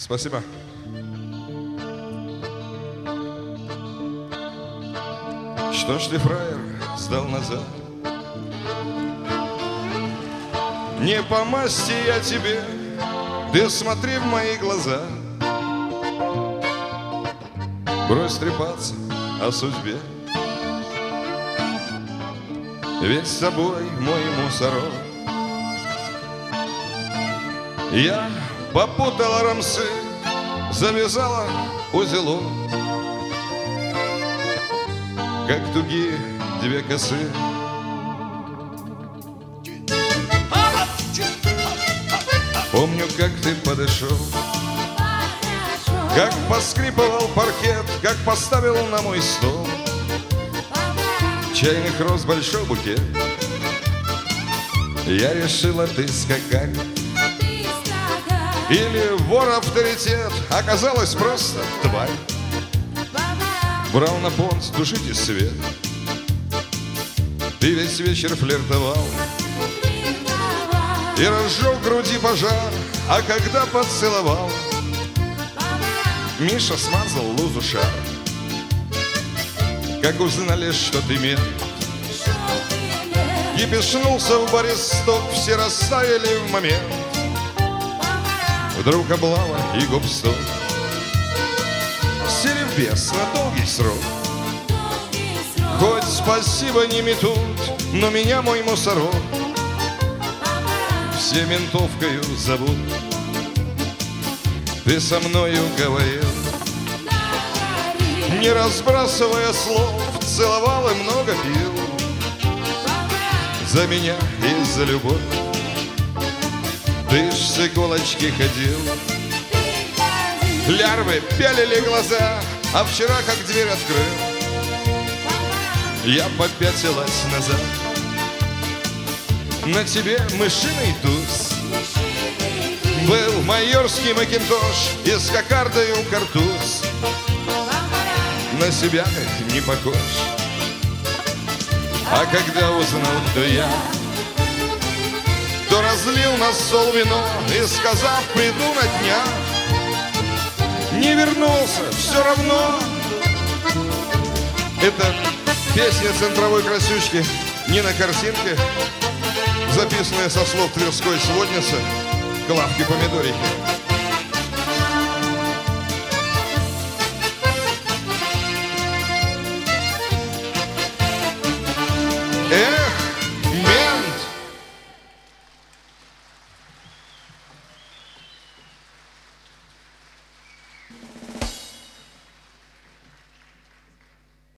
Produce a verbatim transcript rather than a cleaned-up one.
Спасибо. Что ж ты, фраер, сдал назад? Не по масти я тебе, ты смотри в мои глаза. Брось трепаться о судьбе, ведь с собой мой мусорок. Я попутала рамсы, завязала узелок, как тугие две косы. Помню, как ты подошел, как поскрипывал паркет, как поставил на мой стол чайных роз большой букет. Я решила, ты скакарь или вор авторитет, оказалось просто тварь. Брал на понт, тушите свет, ты весь вечер флиртовал и разжег в груди пожар, а когда поцеловал, Миша смазал лузу шар. Как узнали, что ты мент, и пешнулся в баре стоп, все растаяли в момент. Вдруг облава и гоп-стоп, сели в бес на долгий срок. Хоть спасибо не метут, но меня мой мусорок все ментовкою зовут. Ты со мною говорил, не разбрасывая слов, целовал и много пил за меня и за любовь. Ты ж с иголочки ходил, лярвы пялили глаза, а вчера, как дверь открыл, я попятилась назад. На тебе мышиный туз, был майорский макинтош и с кокардою картуз. На себя как не похож. А когда узнал, кто я, то разлил на стол вино и, сказав, приду на дня, не вернулся все равно. Это песня центровой красючки Нины Картинки, записанная со слов тверской сводницы Клавки Помидорихи.